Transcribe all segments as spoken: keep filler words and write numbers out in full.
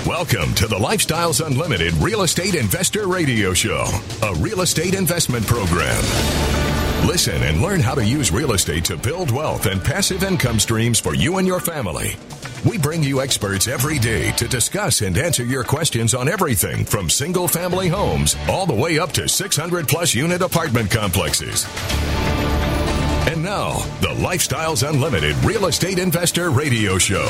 Welcome to the Lifestyles Unlimited Real Estate Investor Radio Show, a real estate investment program. Listen and learn how to use real estate to build wealth and passive income streams for you and your family. We bring you experts every day to discuss and answer your questions on everything from single-family homes all the way up to six hundred plus unit apartment complexes. And now, the Lifestyles Unlimited Real Estate Investor Radio Show.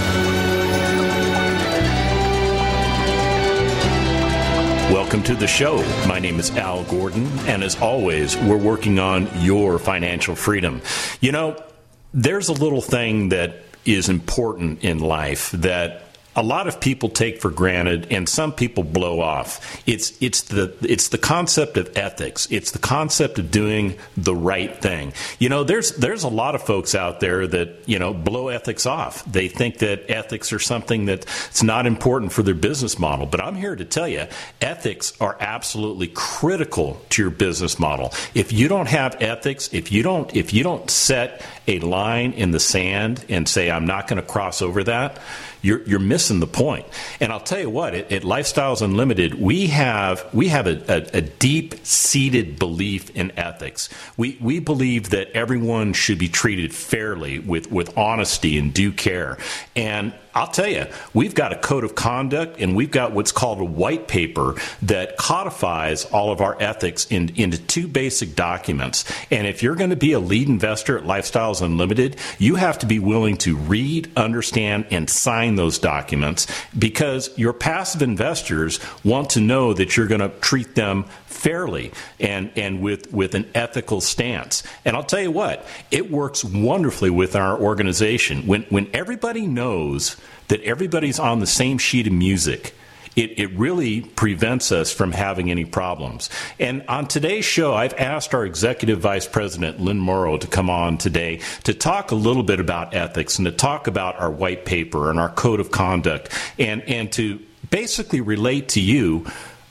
Welcome to the show. My name is Al Gordon, and as always, we're working on your financial freedom. You know, there's a little thing that is important in life that a lot of people take for granted and some people blow off. It's it's the it's the concept of ethics. It's the concept of doing the right thing. You know, there's there's a lot of folks out there that, you know, blow ethics off. They think that ethics are something that's not important for their business model. But I'm here to tell you, ethics are absolutely critical to your business model. If you don't have ethics, if you don't if you don't set a line in the sand and say, I'm not going to cross over that, You're, you're missing the point. And I'll tell you what, at, at Lifestyles Unlimited, we have we have a, a, a deep-seated belief in ethics. We we believe that everyone should be treated fairly with, with honesty and due care. And I'll tell you, we've got a code of conduct, and we've got what's called a white paper that codifies all of our ethics in, into two basic documents. And if you're going to be a lead investor at Lifestyles Unlimited, you have to be willing to read, understand, and sign those documents, because your passive investors want to know that you're going to treat them fairly and, and with, with an ethical stance. And I'll tell you what, it works wonderfully with our organization. When, when everybody knows that everybody's on the same sheet of music, It, it really prevents us from having any problems. And on today's show, I've asked our Executive Vice President, Lynn Morrow, to come on today to talk a little bit about ethics and to talk about our white paper and our code of conduct, and, and to basically relate to you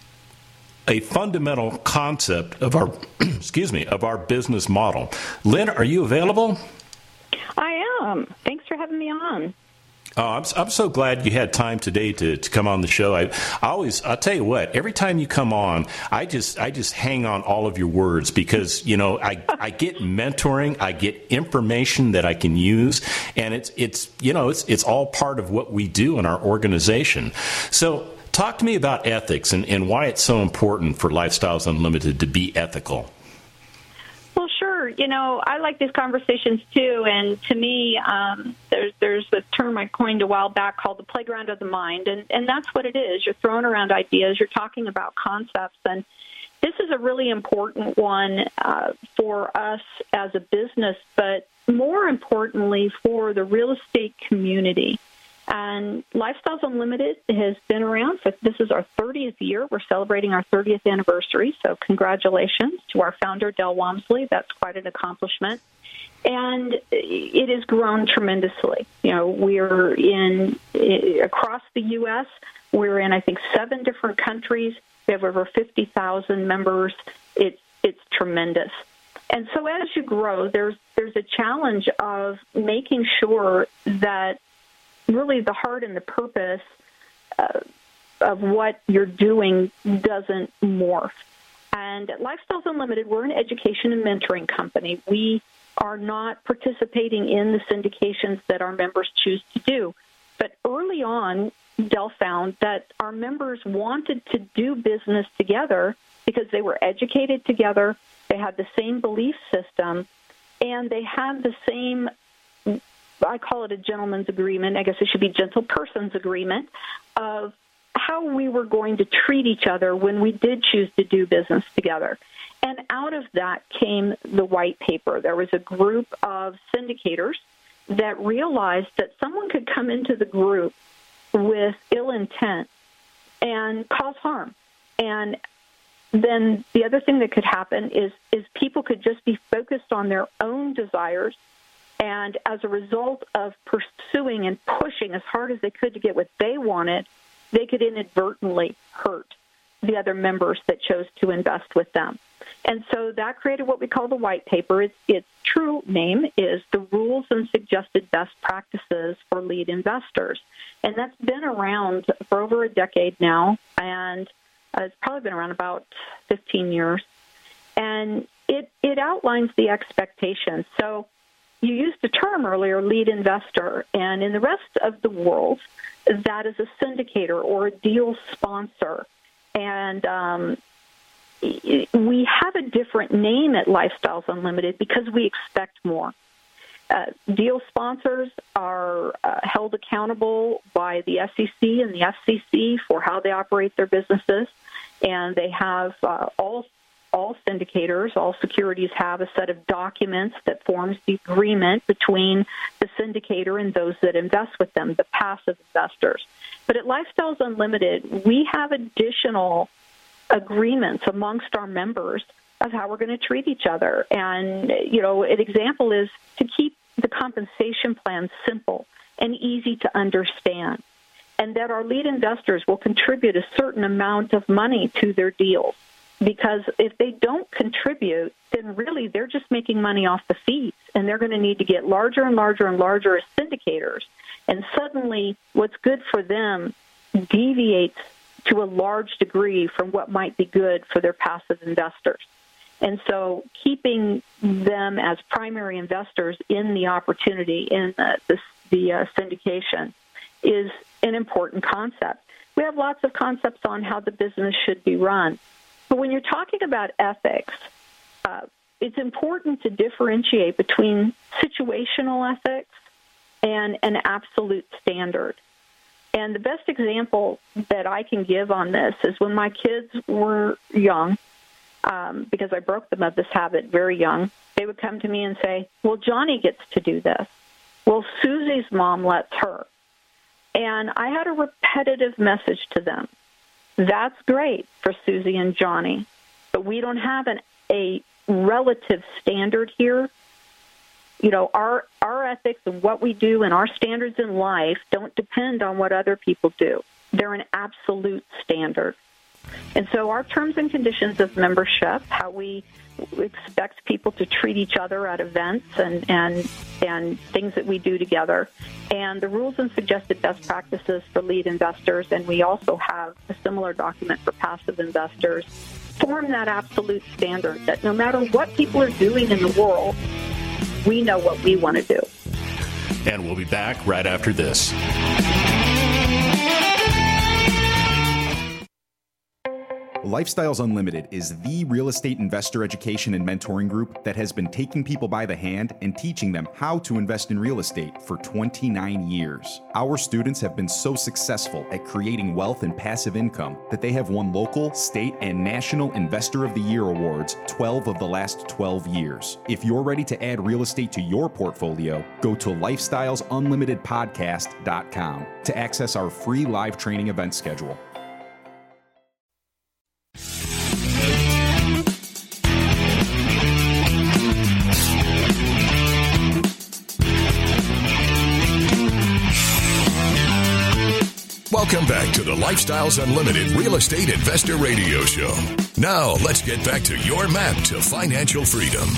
a fundamental concept of our, excuse me, of our business model. Lynn, are you available? I am. Thanks for having me on. Oh, I'm, I'm so glad you had time today to, to come on the show. I, I always, I'll tell you what, every time you come on, I just, I just hang on all of your words because, you know, I, I get mentoring, I get information that I can use, and it's, it's, you know, it's, it's all part of what we do in our organization. So talk to me about ethics and, and why it's so important for Lifestyles Unlimited to be ethical. Well, sure. You know, I like these conversations too, and to me, um, there's there's a term I coined a while back called the playground of the mind, and, and that's what it is. You're throwing around ideas, you're talking about concepts, and this is a really important one uh, for us as a business, but more importantly for the real estate community. And Lifestyles Unlimited has been around for, this is our thirtieth year. We're celebrating our thirtieth anniversary, so congratulations to our founder, Del Walmsley. That's quite an accomplishment. And it has grown tremendously. You know, we're in, across the U S, we're in, I think, seven different countries. We have over fifty thousand members. It's, it's tremendous. And so as you grow, there's, there's a challenge of making sure that really the heart and the purpose uh, of what you're doing doesn't morph. And at Lifestyles Unlimited, we're an education and mentoring company. We are not participating in the syndications that our members choose to do. But early on, Del found that our members wanted to do business together because they were educated together, they had the same belief system, and they had the same, I call it a gentleman's agreement, I guess it should be gentle person's agreement, of how we were going to treat each other when we did choose to do business together. And out of that came the white paper. There was a group of syndicators that realized that someone could come into the group with ill intent and cause harm. And then the other thing that could happen is, is people could just be focused on their own desires, and as a result of pursuing and pushing as hard as they could to get what they wanted, they could inadvertently hurt the other members that chose to invest with them. And so that created what we call the white paper. Its, its true name is the Rules and Suggested Best Practices for Lead Investors. And that's been around for over a decade now, and uh, it's probably been around about fifteen years. And it, it outlines the expectations. So you used the term earlier, lead investor, and in the rest of the world, that is a syndicator or a deal sponsor. And um, we have a different name at Lifestyles Unlimited because we expect more. Uh, deal sponsors are uh, held accountable by the S E C and the F C C for how they operate their businesses, and they have uh, all all syndicators, all securities have a set of documents that forms the agreement between the syndicator and those that invest with them, the passive investors. But at Lifestyles Unlimited, we have additional agreements amongst our members of how we're going to treat each other. And, you know, an example is to keep the compensation plan simple and easy to understand, and that our lead investors will contribute a certain amount of money to their deals. Because if they don't contribute, then really they're just making money off the fees, and they're going to need to get larger and larger and larger as syndicators. And suddenly what's good for them deviates to a large degree from what might be good for their passive investors. And so keeping them as primary investors in the opportunity, in the, the, the uh, syndication, is an important concept. We have lots of concepts on how the business should be run. But when you're talking about ethics, uh, it's important to differentiate between situational ethics and an absolute standard. And the best example that I can give on this is when my kids were young, um, because I broke them of this habit very young, they would come to me and say, well, Johnny gets to do this. Well, Susie's mom lets her. And I had a repetitive message to them. That's great for Susie and Johnny, but we don't have an, a relative standard here. You know, our our ethics and what we do and our standards in life don't depend on what other people do. They're an absolute standard. And so our terms and conditions of membership, how we expect people to treat each other at events and, and, and things that we do together, and the rules and suggested best practices for lead investors, and we also have a similar document for passive investors, form that absolute standard that no matter what people are doing in the world, we know what we want to do. And we'll be back right after this. Lifestyles Unlimited is the real estate investor education and mentoring group that has been taking people by the hand and teaching them how to invest in real estate for twenty-nine years. Our students have been so successful at creating wealth and passive income that they have won local, state, and national Investor of the Year awards twelve of the last twelve years. If you're ready to add real estate to your portfolio, go to lifestyles unlimited podcast dot com to access our free live training event schedule. Welcome back to the Lifestyles Unlimited Real Estate Investor Radio Show. Now, let's get back to your map to financial freedom.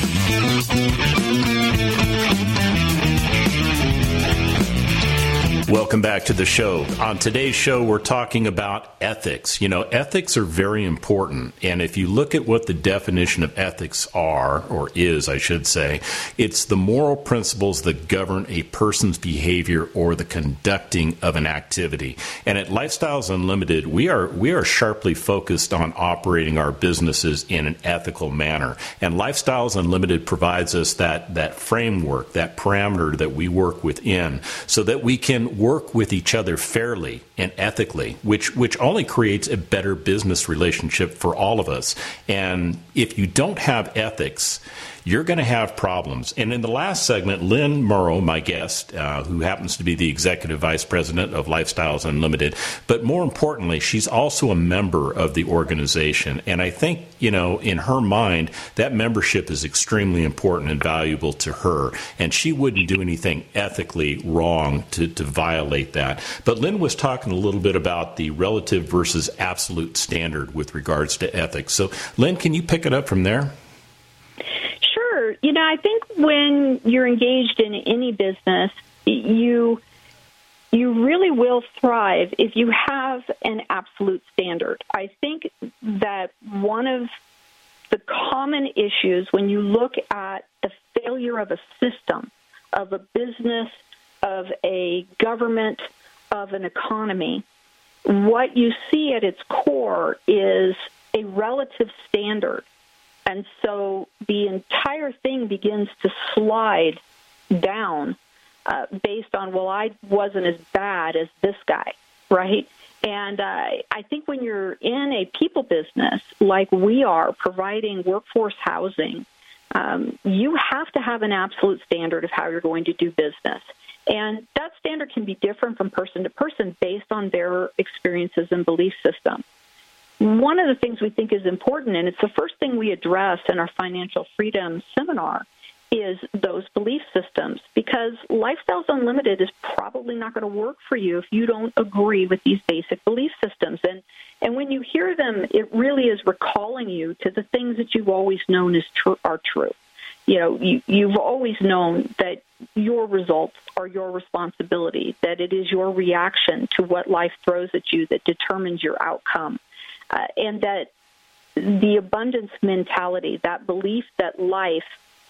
Welcome back to the show. On today's show, we're talking about ethics. You know, ethics are very important. And if you look at what the definition of ethics are, or is, I should say, it's the moral principles that govern a person's behavior or the conducting of an activity. And at Lifestyles Unlimited, we are we are sharply focused on operating our businesses in an ethical manner. And Lifestyles Unlimited provides us that, that framework, that parameter that we work within so that we can work with each other fairly and ethically, which which only creates a better business relationship for all of us. And if you don't have ethics, you're going to have problems. And in the last segment, Lynn Murrow, my guest, uh, who happens to be the Executive Vice President of Lifestyles Unlimited, but more importantly, she's also a member of the organization. And I think, you know, in her mind, that membership is extremely important and valuable to her. And she wouldn't do anything ethically wrong to, to violate that. But Lynn was talking a little bit about the relative versus absolute standard with regards to ethics. So, Lynn, can you pick it up from there? know, I think when you're engaged in any business, you you really will thrive if you have an absolute standard. I think that one of the common issues when you look at the failure of a system, of a business, of a government, of an economy, what you see at its core is a relative standard. And so the entire thing begins to slide down uh, based on, well, I wasn't as bad as this guy, right? And uh, I think when you're in a people business like we are, providing workforce housing, um, you have to have an absolute standard of how you're going to do business. And that standard can be different from person to person based on their experiences and belief system. One of the things we think is important, and it's the first thing we address in our Financial Freedom Seminar, is those belief systems, because Lifestyles Unlimited is probably not going to work for you if you don't agree with these basic belief systems. And and when you hear them, it really is recalling you to the things that you've always known is tr- are true. You know, you, you've always known that your results are your responsibility, that it is your reaction to what life throws at you that determines your outcome, uh, and that the abundance mentality, that belief that life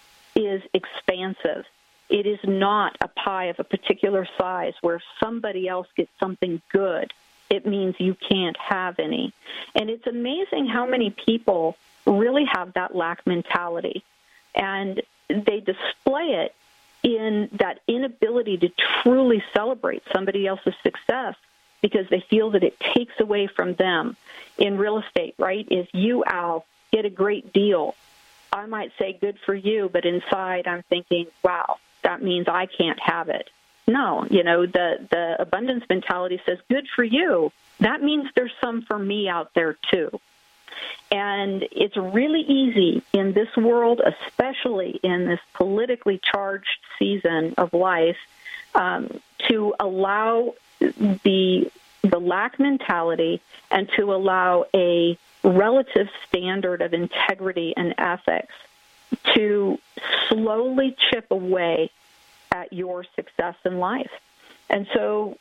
is expansive. It is not a pie of a particular size where if somebody else gets something good, it means you can't have any. And it's amazing how many people really have that lack mentality. And they display it in that inability to truly celebrate somebody else's success because they feel that it takes away from them. In real estate, right, if you, Al, get a great deal, I might say good for you, but inside I'm thinking, wow, that means I can't have it. No, you know, the, the abundance mentality says good for you. That means there's some for me out there too. And it's really easy in this world, especially in this politically charged season of life, um, to allow the the lack mentality and to allow a relative standard of integrity and ethics to slowly chip away at your success in life. And so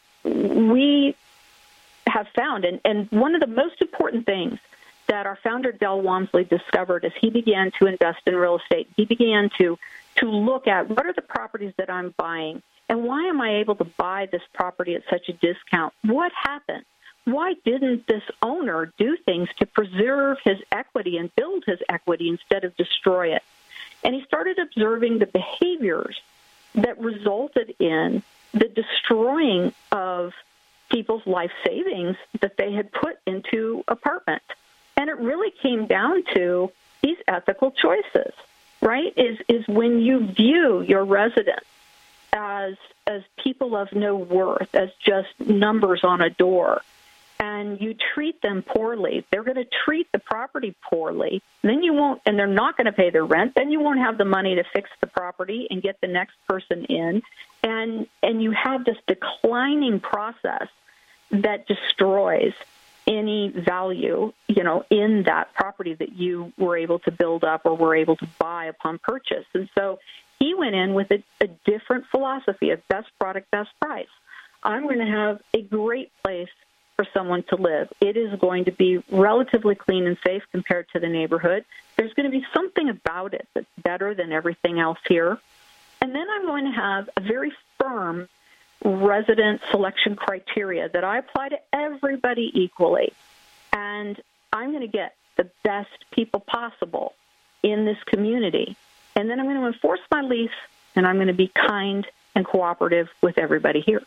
we have found, and, and one of the most important things that our founder, Del Walmsley, discovered as he began to invest in real estate, he began to, to look at what are the properties that I'm buying, and why am I able to buy this property at such a discount? What happened? Why didn't this owner do things to preserve his equity and build his equity instead of destroy it? And he started observing the behaviors that resulted in the destroying of people's life savings that they had put into apartments. And it really came down to these ethical choices, right? Is is when you view your residents as as people of no worth, as just numbers on a door, and you treat them poorly, they're going to treat the property poorly, then you won't, and they're not going to pay their rent, then you won't have the money to fix the property and get the next person in, and and you have this declining process that destroys any value, you know, in that property that you were able to build up or were able to buy upon purchase. And so he went in with a, a different philosophy of best product, best price. I'm going to have a great place for someone to live. It is going to be relatively clean and safe compared to the neighborhood. There's going to be something about it that's better than everything else here. And then I'm going to have a very firm resident selection criteria that I apply to everybody equally. And I'm going to get the best people possible in this community. And then I'm going to enforce my lease, and I'm going to be kind and cooperative with everybody here.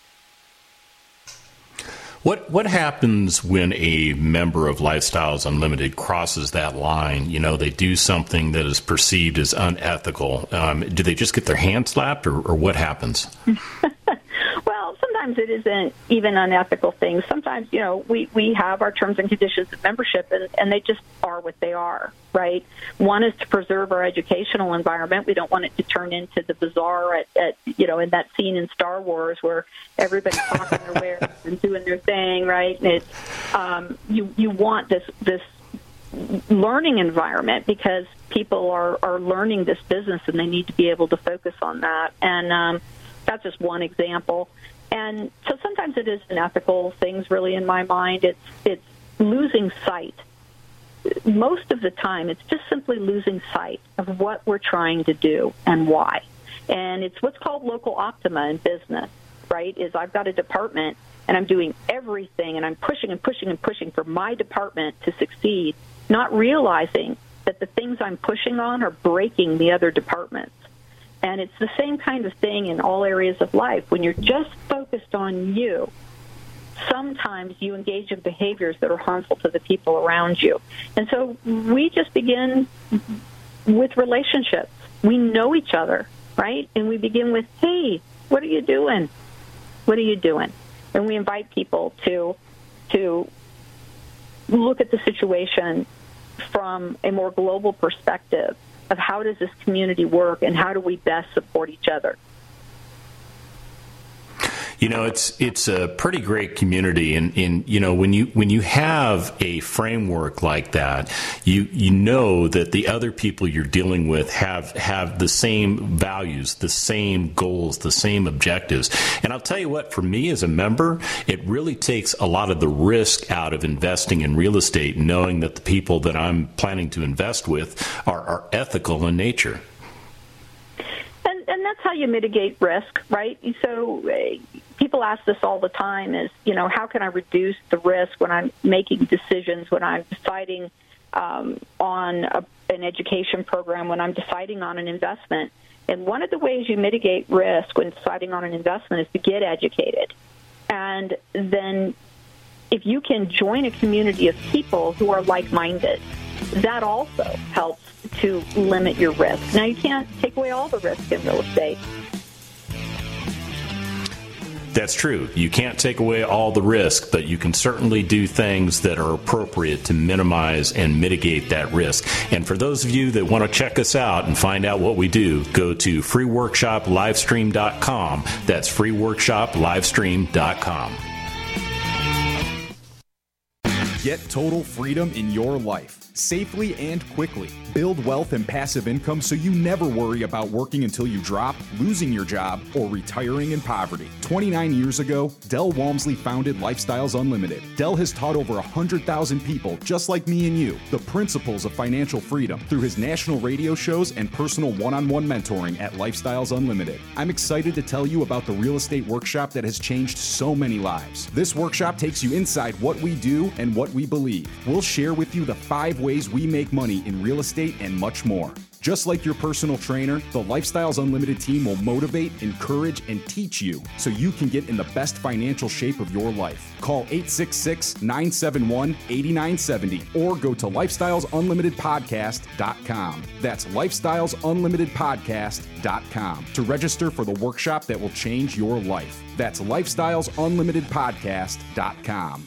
What what happens when a member of Lifestyles Unlimited crosses that line? You know, they do something that is perceived as unethical. Um, do they just get their hand slapped, or, or what happens? Well, sometimes it isn't even unethical things. Sometimes, you know, we, we have our terms and conditions of membership, and, and they just are what they are, right? One is to preserve our educational environment. We don't want it to turn into the bazaar at, at you know, in that scene in Star Wars where everybody's talking their wares and doing their thing, right? And it's, um, you, you want this, this learning environment because people are, are learning this business and they need to be able to focus on that. And um, that's just one example. And so sometimes it is unethical things really in my mind. It's, it's losing sight. Most of the time, it's just simply losing sight of what we're trying to do and why. And it's what's called local optima in business, right, is I've got a department and I'm doing everything and I'm pushing and pushing and pushing for my department to succeed, not realizing that the things I'm pushing on are breaking the other departments. And it's the same kind of thing in all areas of life. When you're just focused on you, sometimes you engage in behaviors that are harmful to the people around you. And so we just begin with relationships. We know each other, right? And we begin with, hey, what are you doing? What are you doing? And we invite people to to look at the situation from a more global perspective of how does this community work and how do we best support each other. You know, it's it's a pretty great community, and, and you know when you when you have a framework like that, you you know that the other people you're dealing with have have the same values, the same goals, the same objectives. And I'll tell you what, for me as a member, it really takes a lot of the risk out of investing in real estate, knowing that the people that I'm planning to invest with are, are ethical in nature. And, and that's how you mitigate risk, right? So uh, people ask this all the time is, you know, how can I reduce the risk when I'm making decisions, when I'm deciding um, on a, an education program, when I'm deciding on an investment? And one of the ways you mitigate risk when deciding on an investment is to get educated. And then if you can join a community of people who are like-minded, that also helps to limit your risk. Now, you can't take away all the risk in real estate. That's true. You can't take away all the risk, but you can certainly do things that are appropriate to minimize and mitigate that risk. And for those of you that want to check us out and find out what we do, go to free workshop livestream dot com. That's free workshop livestream dot com. Get total freedom in your life, safely and quickly. Build wealth and passive income so you never worry about working until you drop, losing your job, or retiring in poverty. twenty-nine years ago, Del Walmsley founded Lifestyles Unlimited. Del has taught over one hundred thousand people, just like me and you, the principles of financial freedom through his national radio shows and personal one-on-one mentoring at Lifestyles Unlimited. I'm excited to tell you about the real estate workshop that has changed so many lives. This workshop takes you inside what we do and what we believe. We'll share with you the five ways we make money in real estate and much more. Just like your personal trainer, the Lifestyles Unlimited team will motivate, encourage, and teach you so you can get in the best financial shape of your life. Call eight six six, nine seven one, eight nine seven zero or go to lifestyles unlimited podcast dot com. That's lifestyles unlimited podcast dot com to register for the workshop that will change your life. That's lifestyles unlimited podcast dot com.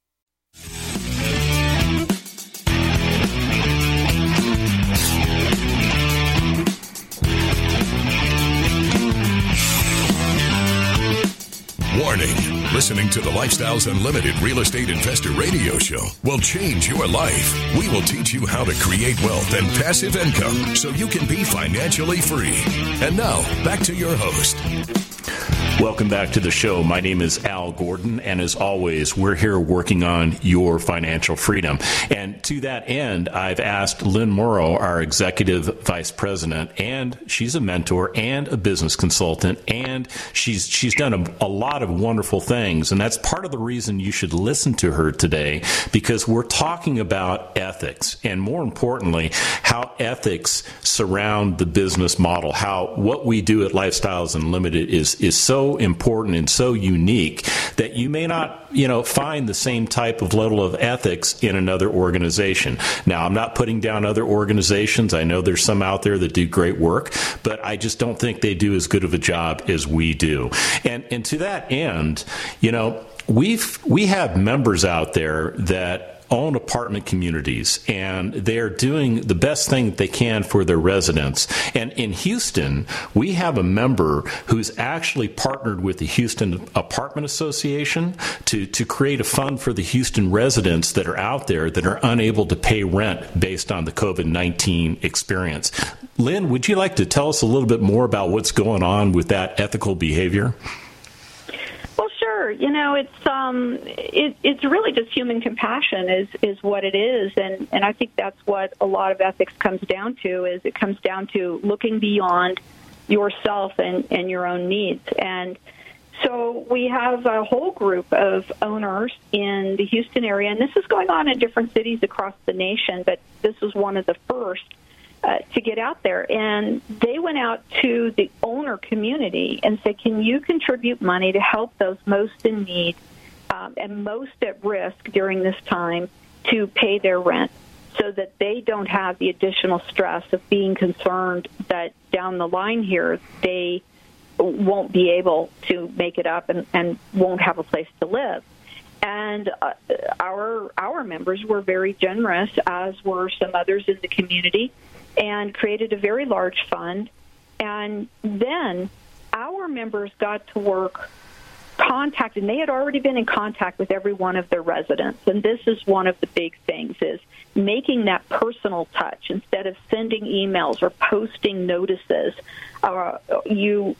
Warning, listening to the Lifestyles Unlimited Real Estate Investor Radio Show will change your life. We will teach you how to create wealth and passive income so you can be financially free. And now, back to your host. Welcome back to the show. My name is Al Gordon, and as always, we're here working on your financial freedom. And to that end, I've asked Lynn Morrow, our Executive Vice President, and she's a mentor and a business consultant, and she's she's done a, a lot of wonderful things, and that's part of the reason you should listen to her today, because we're talking about ethics, and more importantly, how ethics surround the business model, how what we do at Lifestyles Unlimited is is so important and so unique that you may not, you know, find the same type of level of ethics in another organization. Now, I'm not putting down other organizations. I know there's some out there that do great work, but I just don't think they do as good of a job as we do. And and to that end, you know, we've we have members out there that own apartment communities, and they're doing the best thing that they can for their residents. And in Houston, we have a member who's actually partnered with the Houston Apartment Association to, to create a fund for the Houston residents that are out there that are unable to pay rent based on the COVID nineteen experience. Lynn, would you like to tell us a little bit more about what's going on with that ethical behavior? Well, sure. You know, it's um, it, it's really just human compassion is, is what it is, and, and I think that's what a lot of ethics comes down to. Is it comes down to looking beyond yourself and, and your own needs. And so we have a whole group of owners in the Houston area, and this is going on in different cities across the nation, but this was one of the first uh, to get out there. And they went out to the owner community and said, can you contribute money to help those most in need um, and most at risk during this time to pay their rent, so that they don't have the additional stress of being concerned that down the line here they won't be able to make it up and, and won't have a place to live. And uh, our our members were very generous, as were some others in the community, and created a very large fund. And then our members got to work contacted, and they had already been in contact with every one of their residents. And this is one of the big things, is making that personal touch. Instead of sending emails or posting notices, uh, you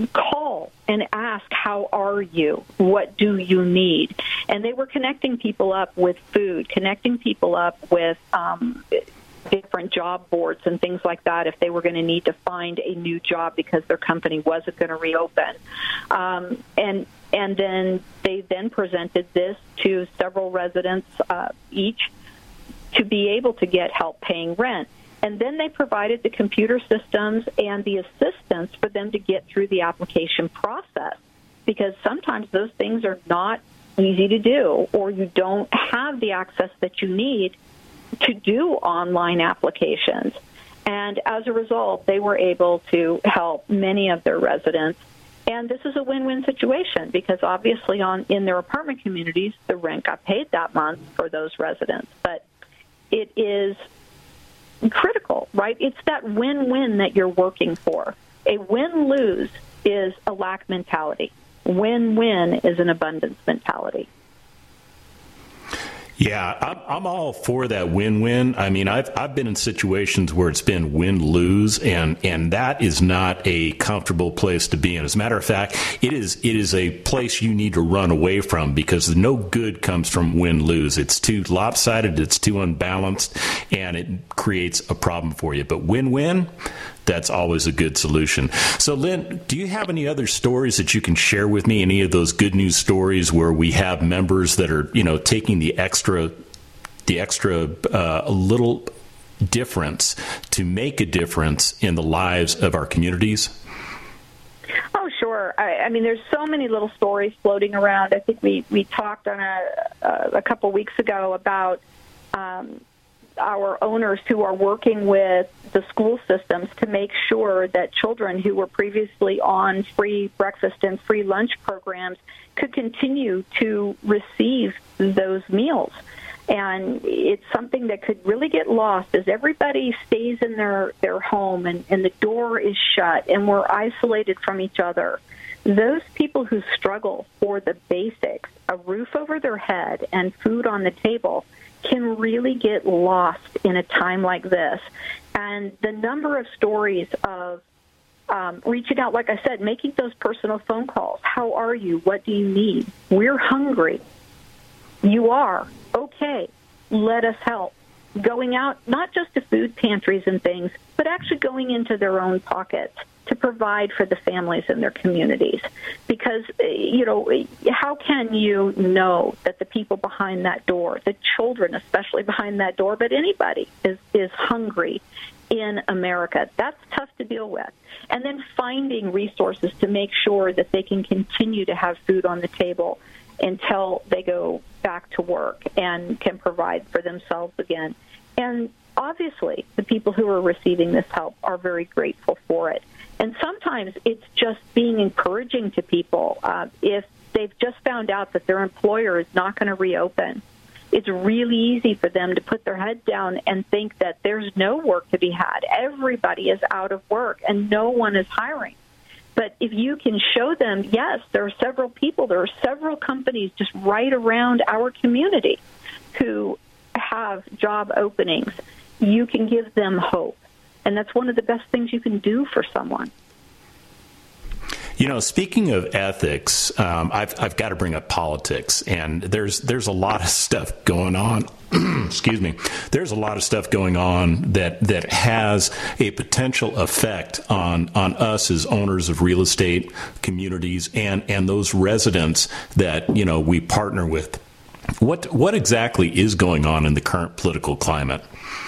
call and ask, how are you? What do you need? And they were connecting people up with food, connecting people up with um, different job boards and things like that if they were going to need to find a new job because their company wasn't going to reopen. Um, and and then they then presented this to several residents uh, each to be able to get help paying rent. And then they provided the computer systems and the assistance for them to get through the application process, because sometimes those things are not easy to do, or you don't have the access that you need to do online applications. And as a result, they were able to help many of their residents. And this is a win-win situation, because obviously on in their apartment communities, the rent got paid that month for those residents. But it is critical, right? It's that win-win that you're working for. A win-lose is a lack mentality. Win-win is an abundance mentality. Yeah, I'm, I'm all for that win-win. I mean, I've I've been in situations where it's been win-lose, and, and that is not a comfortable place to be in. As a matter of fact, it is it is a place you need to run away from, because no good comes from win-lose. It's too lopsided, it's too unbalanced, and it creates a problem for you. But win-win, that's always a good solution. So, Lynn, do you have any other stories that you can share with me? Any of those good news stories where we have members that are, you know, taking the extra, the extra uh, a little difference to make a difference in the lives of our communities? Oh, sure. I, I mean, there's so many little stories floating around. I think we, we talked on a, a, a couple weeks ago about um, our owners who are working with the school systems to make sure that children who were previously on free breakfast and free lunch programs could continue to receive those meals. And it's something that could really get lost as everybody stays in their, their home and, and the door is shut and we're isolated from each other. Those people who struggle for the basics, a roof over their head and food on the table, can really get lost in a time like this. And the number of stories of um, reaching out, like I said, making those personal phone calls. How are you? What do you need? We're hungry. You are. Okay. Let us help. Going out, not just to food pantries and things, but actually going into their own pockets to provide for the families in their communities. Because, you know, how can you know that the people behind that door, the children especially behind that door, but anybody is, is hungry in America? That's tough to deal with. And then finding resources to make sure that they can continue to have food on the table until they go back to work and can provide for themselves again. And obviously, the people who are receiving this help are very grateful for it. And sometimes it's just being encouraging to people. Uh, if they've just found out that their employer is not going to reopen, it's really easy for them to put their head down and think that there's no work to be had. Everybody is out of work and no one is hiring. But if you can show them, yes, there are several people, there are several companies just right around our community who have job openings, you can give them hope. And that's one of the best things you can do for someone. You know, speaking of ethics, um, I've I've got to bring up politics, and there's there's a lot of stuff going on. Excuse me. There's a lot of stuff going on that that has a potential effect on on us as owners of real estate communities and and those residents that, you know, we partner with. What what exactly is going on in the current political climate?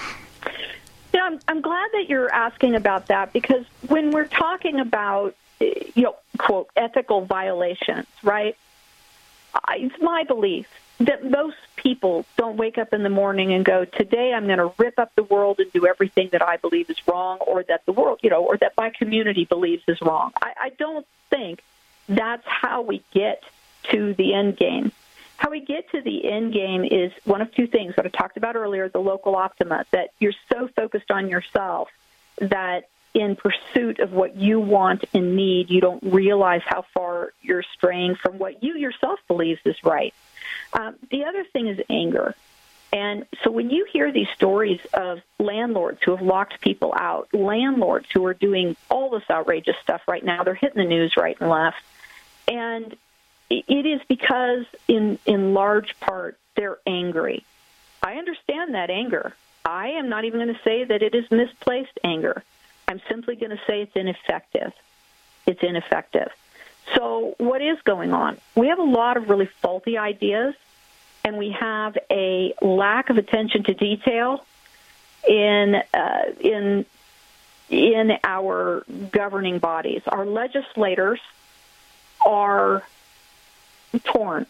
Yeah, I'm, I'm glad that you're asking about that, because when we're talking about, you know, quote, ethical violations, right, it's my belief that most people don't wake up in the morning and go, today I'm going to rip up the world and do everything that I believe is wrong, or that the world, you know, or that my community believes is wrong. I, I don't think that's how we get to the end game. How we get to the end game is one of two things that I talked about earlier, the local optima, that you're so focused on yourself that in pursuit of what you want and need, you don't realize how far you're straying from what you yourself believes is right. Um, the other thing is anger. And so when you hear these stories of landlords who have locked people out, landlords who are doing all this outrageous stuff right now, they're hitting the news right and left. And it is because, in, in large part, they're angry. I understand that anger. I am not even going to say that it is misplaced anger. I'm simply going to say it's ineffective. It's ineffective. So what is going on? We have a lot of really faulty ideas, and we have a lack of attention to detail in uh, in in our governing bodies. Our legislators are torn.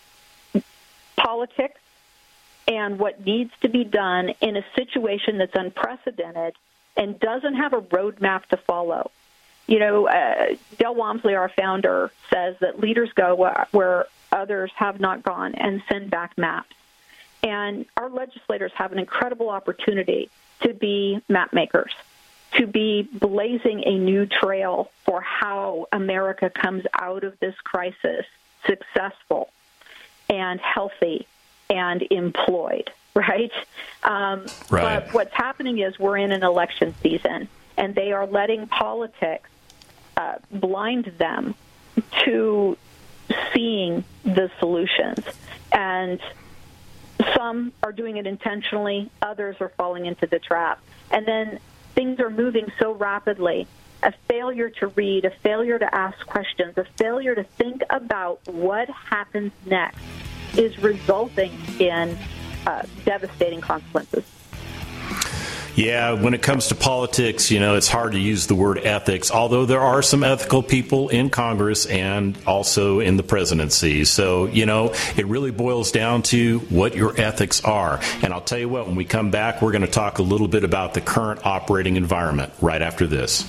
Politics and what needs to be done in a situation that's unprecedented and doesn't have a roadmap to follow. You know, uh, Del Walmsley, our founder, says that leaders go where, where others have not gone and send back maps. And our legislators have an incredible opportunity to be map makers, to be blazing a new trail for how America comes out of this crisis successful and healthy and employed, right? Um, right. But what's happening is we're in an election season, and they are letting politics uh, blind them to seeing the solutions. And some are doing it intentionally, others are falling into the trap. And then things are moving so rapidly. A failure to read, a failure to ask questions, a failure to think about what happens next is resulting in uh, devastating consequences. Yeah, when it comes to politics, you know, it's hard to use the word ethics, although there are some ethical people in Congress and also in the presidency. So, you know, it really boils down to what your ethics are. And I'll tell you what, when we come back, we're going to talk a little bit about the current operating environment right after this.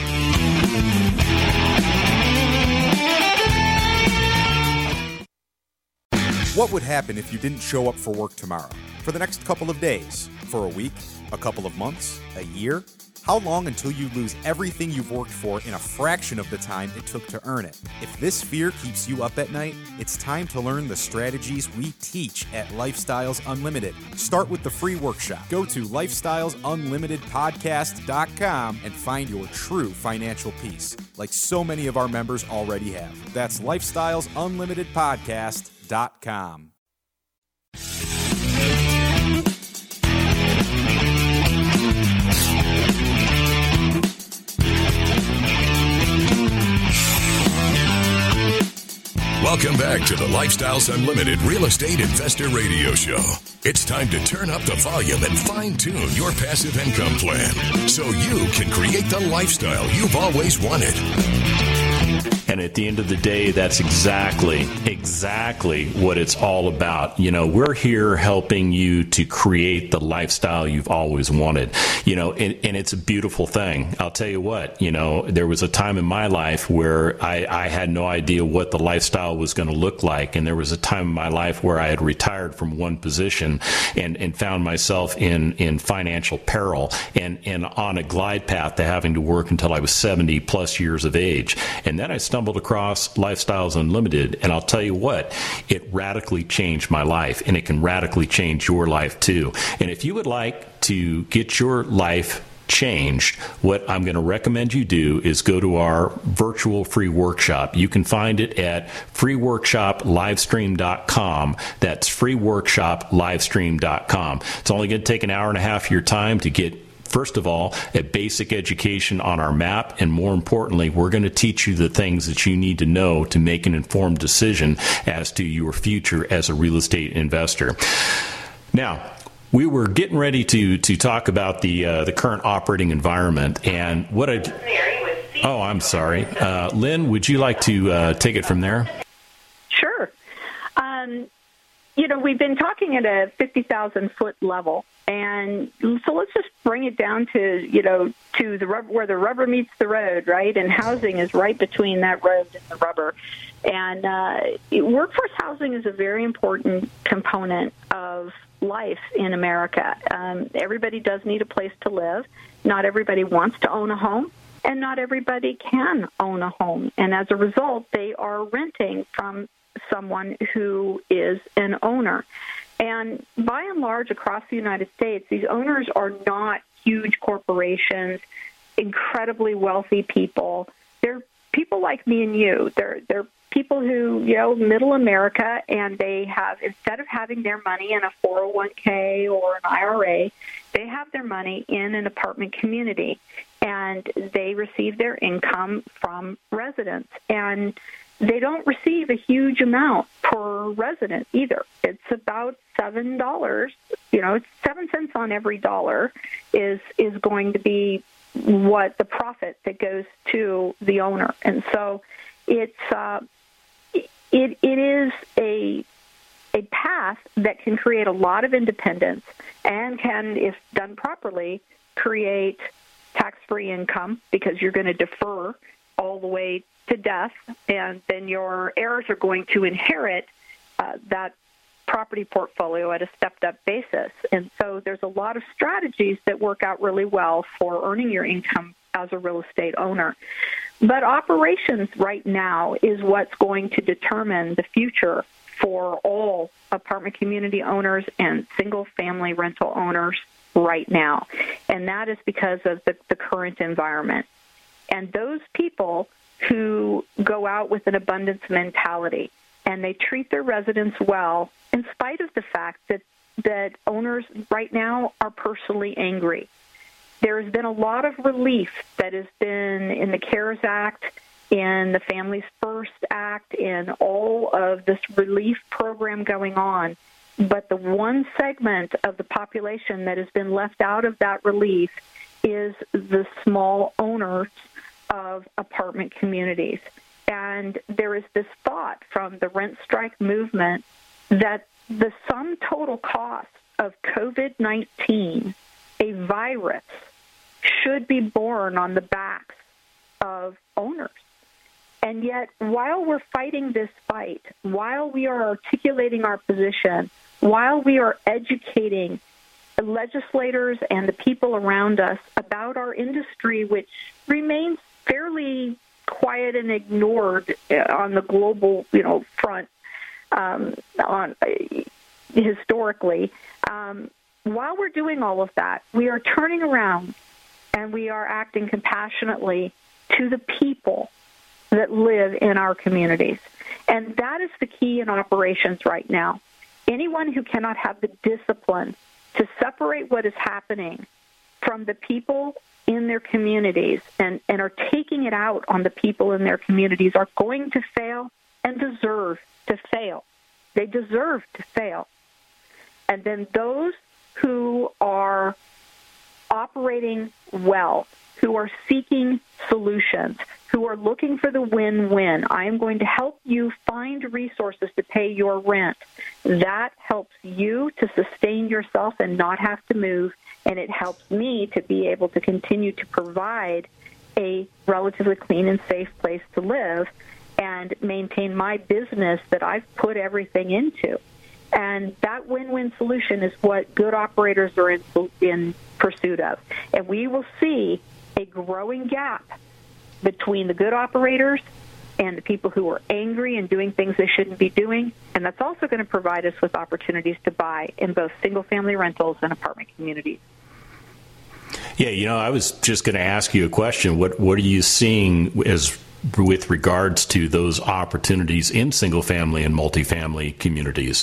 What would happen if you didn't show up for work tomorrow? For the next couple of days? For a week? A couple of months? A year? How long until you lose everything you've worked for in a fraction of the time it took to earn it? If this fear keeps you up at night, it's time to learn the strategies we teach at Lifestyles Unlimited. Start with the free workshop. Go to lifestyles unlimited podcast dot com and find your true financial peace, like so many of our members already have. That's lifestyles unlimited podcast dot com. Welcome back to the Lifestyles Unlimited Real Estate Investor Radio Show. It's time to turn up the volume and fine-tune your passive income plan so you can create the lifestyle you've always wanted. And at the end of the day, that's exactly, exactly what it's all about. You know, we're here helping you to create the lifestyle you've always wanted, you know, and, and it's a beautiful thing. I'll tell you what, you know, there was a time in my life where I, I had no idea what the lifestyle was going to look like. And there was a time in my life where I had retired from one position and, and found myself in, in financial peril and, and on a glide path to having to work until I was seventy plus years of age. And then I stumbled across Lifestyles Unlimited, and I'll tell you what, it radically changed my life, and it can radically change your life too. And if you would like to get your life changed, what I'm going to recommend you do is go to our virtual free workshop. You can find it at free workshop livestream dot com. That's free workshop livestream dot com. It's only going to take an hour and a half of your time to get, first of all, a basic education on our map, and more importantly, we're going to teach you the things that you need to know to make an informed decision as to your future as a real estate investor. Now, we were getting ready to to talk about the uh, the current operating environment, and what I oh, I'm sorry, uh, Lynn, would you like to uh, take it from there? Sure. Um, you know, we've been talking at a fifty thousand foot level. And so let's just bring it down to, you know, to the rubber, where the rubber meets the road, right? And housing is right between that road and the rubber. And uh, workforce housing is a very important component of life in America. Um, everybody does need a place to live. Not everybody wants to own a home, and not everybody can own a home. And as a result, they are renting from someone who is an owner. And by and large, across the United States, these owners are not huge corporations, incredibly wealthy people. They're people like me and you. They're they're people who, you know, middle America, and they have, instead of having their money in a four oh one k or an I R A, they have their money in an apartment community, and they receive their income from residents. And they don't receive a huge amount per resident either. It's about seven dollars. You know, it's seven cents on every dollar is is going to be what the profit that goes to the owner. And so it's uh, it it is a a path that can create a lot of independence and can, if done properly, create tax-free income, because you're going to defer all the way to death, and then your heirs are going to inherit uh, that property portfolio at a stepped-up basis. And so there's a lot of strategies that work out really well for earning your income as a real estate owner. But operations right now is what's going to determine the future for all apartment community owners and single-family rental owners right now. And that is because of the, the current environment. And those people who go out with an abundance mentality and they treat their residents well, in spite of the fact that, that owners right now are personally angry. There has been a lot of relief that has been in the CARES Act, in the Families First Act, in all of this relief program going on. But the one segment of the population that has been left out of that relief is the small owners of apartment communities. And there is this thought from the rent strike movement that the sum total cost of COVID nineteen, a virus, should be borne on the backs of owners. And yet, while we're fighting this fight, while we are articulating our position, while we are educating legislators and the people around us about our industry, which remains fairly quiet and ignored on the global, you know, front, um, on uh, historically. Um, while we're doing all of that, we are turning around and we are acting compassionately to the people that live in our communities. And that is the key in operations right now. Anyone who cannot have the discipline to separate what is happening from the people in their communities and, and are taking it out on the people in their communities are going to fail and deserve to fail. They deserve to fail. And then those who are operating well who are seeking solutions, who are looking for the win-win. I am going to help you find resources to pay your rent. That helps you to sustain yourself and not have to move, and it helps me to be able to continue to provide a relatively clean and safe place to live and maintain my business that I've put everything into. And that win-win solution is what good operators are in, in pursuit of. And we will see a growing gap between the good operators and the people who are angry and doing things they shouldn't be doing. And that's also going to provide us with opportunities to buy in both single-family rentals and apartment communities. Yeah, you know, I was just going to ask you a question. What what are you seeing as with regards to those opportunities in single-family and multifamily communities?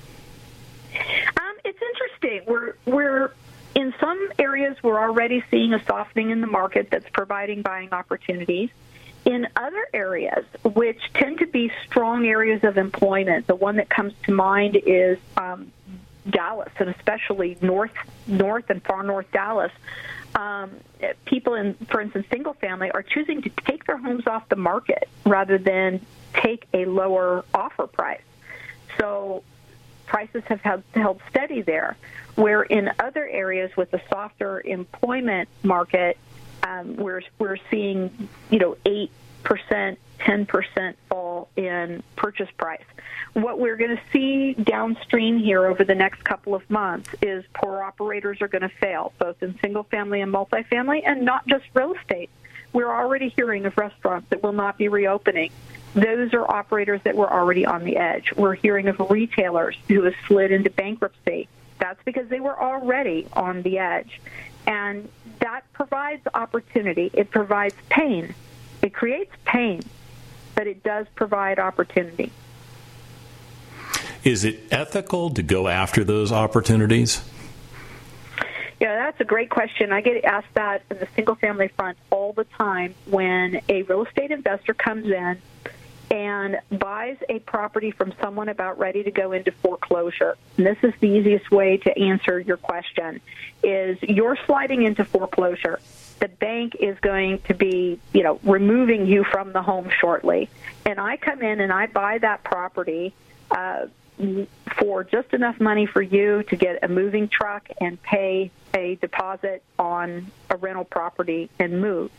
Um, it's interesting. We're we're in some areas we're already seeing a softening in the market that's providing buying opportunities. In other areas, which tend to be strong areas of employment, the one that comes to mind is um, Dallas, and especially north, north and far north Dallas. Um, people in, for instance, single family are choosing to take their homes off the market rather than take a lower offer price. So prices have held, held steady there, where in other areas with a softer employment market, um, we're, we're seeing, you know, eight percent, ten percent fall in purchase price. What we're going to see downstream here over the next couple of months is poor operators are going to fail, both in single-family and multifamily, and not just real estate. We're already hearing of restaurants that will not be reopening. Those are operators that were already on the edge. We're hearing of retailers who have slid into bankruptcy. That's because they were already on the edge. And that provides opportunity. It provides pain. It creates pain, but it does provide opportunity. Is it ethical to go after those opportunities? Yeah, that's a great question. I get asked that in the single-family front all the time when a real estate investor comes in and buys a property from someone about ready to go into foreclosure. And this is the easiest way to answer your question, is you're sliding into foreclosure. The bank is going to be, you know, removing you from the home shortly. And I come in and I buy that property uh, for just enough money for you to get a moving truck and pay a deposit on a rental property and move.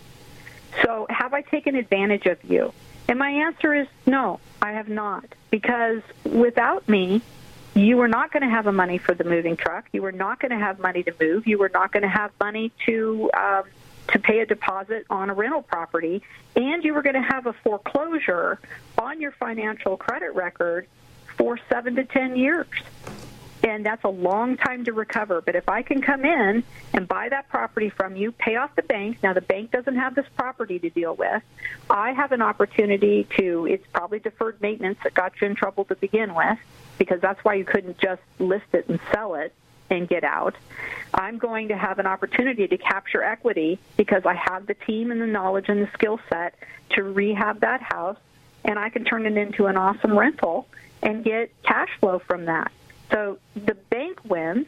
So have I taken advantage of you? And my answer is no, I have not. Because without me, you are not going to have a money for the moving truck. You are not going to have money to move. You are not going to have money to um, to pay a deposit on a rental property. And you are going to have a foreclosure on your financial credit record for seven to ten years. And that's a long time to recover. But if I can come in and buy that property from you, pay off the bank. Now, the bank doesn't have this property to deal with. I have an opportunity to, it's probably deferred maintenance that got you in trouble to begin with, because that's why you couldn't just list it and sell it and get out. I'm going to have an opportunity to capture equity because I have the team and the knowledge and the skill set to rehab that house, and I can turn it into an awesome rental and get cash flow from that. So the bank wins.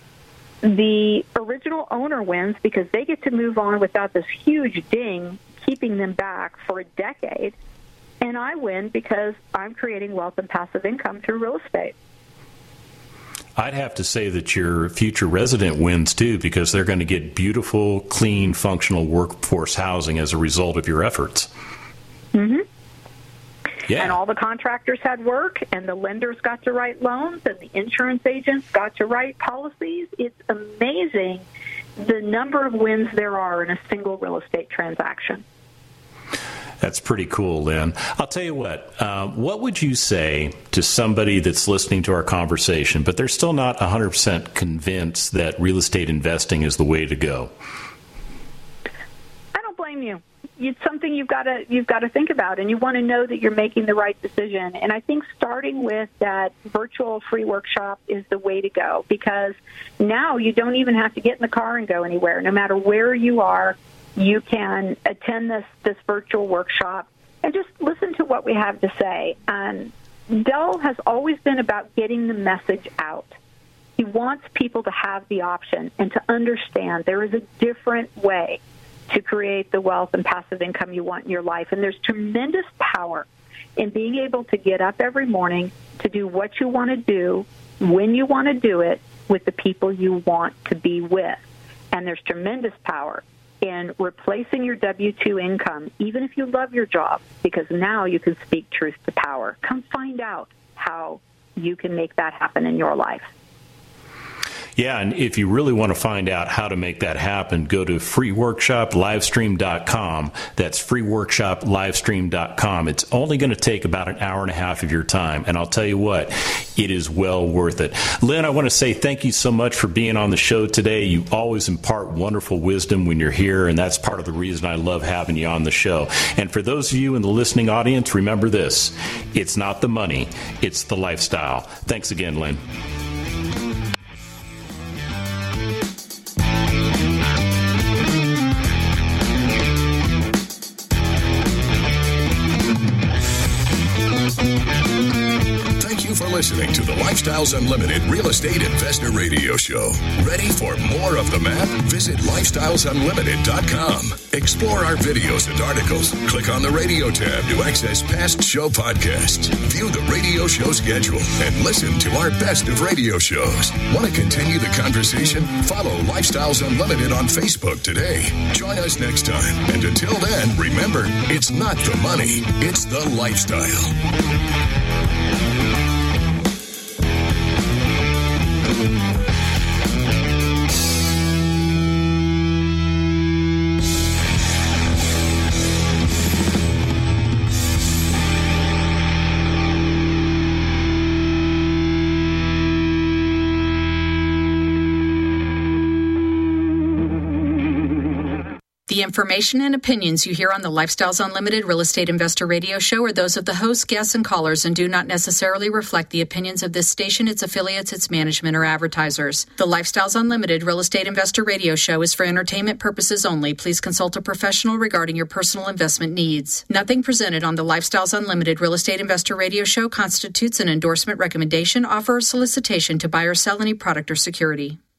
The original owner wins because they get to move on without this huge ding keeping them back for a decade. And I win because I'm creating wealth and passive income through real estate. I'd have to say that your future resident wins, too, because they're going to get beautiful, clean, functional workforce housing as a result of your efforts. Mm-hmm. Yeah. And all the contractors had work, and the lenders got to write loans, and the insurance agents got to write policies. It's amazing the number of wins there are in a single real estate transaction. That's pretty cool, Lynn. I'll tell you what, uh, what would you say to somebody that's listening to our conversation, but they're still not one hundred percent convinced that real estate investing is the way to go? I don't blame you. It's something you've got to you've got to think about, and you want to know that you're making the right decision. And I think starting with that virtual free workshop is the way to go, because now you don't even have to get in the car and go anywhere. No matter where you are, you can attend this, this virtual workshop and just listen to what we have to say. And Del has always been about getting the message out. He wants people to have the option and to understand there is a different way to create the wealth and passive income you want in your life. And there's tremendous power in being able to get up every morning to do what you want to do, when you want to do it, with the people you want to be with. And there's tremendous power in replacing your W two income, even if you love your job, because now you can speak truth to power. Come find out how you can make that happen in your life. Yeah, and if you really want to find out how to make that happen, go to free workshop livestream dot com. That's free workshop livestream dot com. It's only going to take about an hour and a half of your time, and I'll tell you what, it is well worth it. Lynn, I want to say thank you so much for being on the show today. You always impart wonderful wisdom when you're here, and that's part of the reason I love having you on the show. And for those of you in the listening audience, remember this: it's not the money, it's the lifestyle. Thanks again, Lynn. Listening to the Lifestyles Unlimited Real Estate Investor Radio Show. Ready for more of the map? Visit lifestyles unlimited dot com. Explore our videos and articles. Click on the radio tab to access past show podcasts. View the radio show schedule and listen to our best of radio shows. Want to continue the conversation? Follow Lifestyles Unlimited on Facebook today. Join us next time. And until then, remember, it's not the money, it's the lifestyle. The information and opinions you hear on the Lifestyles Unlimited Real Estate Investor Radio Show are those of the hosts, guests, and callers and do not necessarily reflect the opinions of this station, its affiliates, its management, or advertisers. The Lifestyles Unlimited Real Estate Investor Radio Show is for entertainment purposes only. Please consult a professional regarding your personal investment needs. Nothing presented on the Lifestyles Unlimited Real Estate Investor Radio Show constitutes an endorsement, recommendation, offer, or solicitation to buy or sell any product or security.